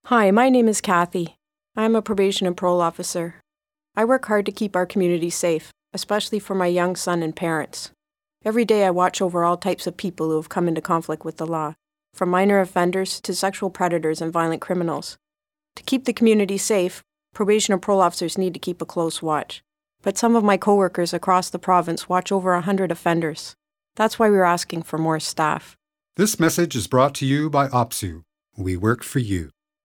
Hi, my name is Kathy. I'm a probation and parole officer. I work hard to keep our community safe, especially for my young son and parents. Every day I watch over all types of people who have come into conflict with the law, from minor offenders to sexual predators and violent criminals. To keep the community safe, probation and parole officers need to keep a close watch. But some of my coworkers across the province watch over 100 offenders. That's why we're asking for more staff. This message is brought to you by OPSEU. We work for you.